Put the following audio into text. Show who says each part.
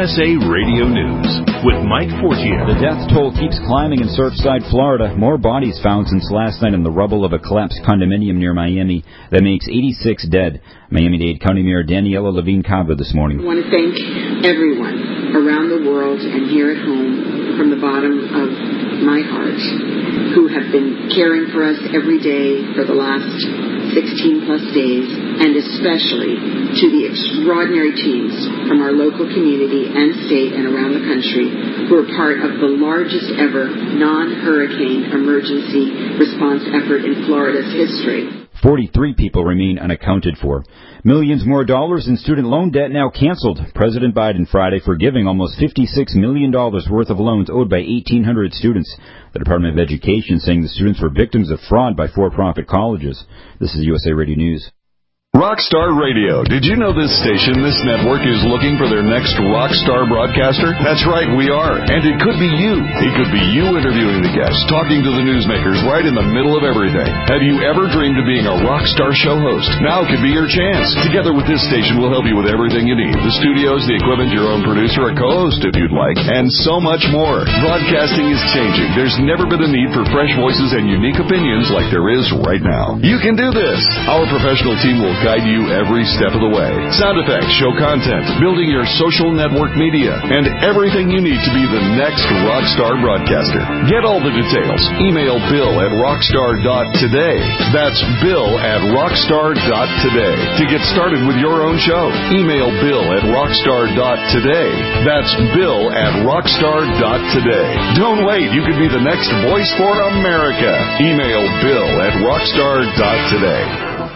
Speaker 1: USA Radio News with Mike Fortier.
Speaker 2: The death toll keeps climbing in Surfside, Florida. More bodies found since last night in the rubble of a collapsed condominium near Miami. That makes 86 dead. Miami-Dade County Mayor Daniela Levine Cava this morning.
Speaker 3: I want to thank everyone around the world and here at home from the bottom of my heart who have been caring for us every day for the last 16-plus days, and especially to the extraordinary teams from our local community and state and around the country who are part of the largest ever non-hurricane emergency response effort in Florida's history.
Speaker 2: 43 people remain unaccounted for. Millions more dollars in student loan debt now canceled. President Biden Friday forgiving almost $56 million worth of loans owed by 1,800 students. The Department of Education saying the students were victims of fraud by for-profit colleges. This is USA Radio News.
Speaker 4: Rockstar Radio. Did you know this station, this network, is looking for their next rock star broadcaster? That's right, we are. And it could be you. It could be you interviewing the guests, talking to the newsmakers right in the middle of everything. Have you ever dreamed of being a rock star show host? Now could be your chance. Together with this station, we'll help you with everything you need. The studios, the equipment, your own producer, a co-host if you'd like, and so much more. Broadcasting is changing. There's never been a need for fresh voices and unique opinions like there is right now. You can do this. Our professional team will guide you every step of the way. Sound effects, show content, building your social network media, and everything you need to be the next rockstar broadcaster. Get all the details. Email bill@rockstar.today. That's bill@rockstar.today. To get started with your own show, email bill@rockstar.today. That's bill@rockstar.today. Don't wait. You could be the next voice for America. Email bill@rockstar.today.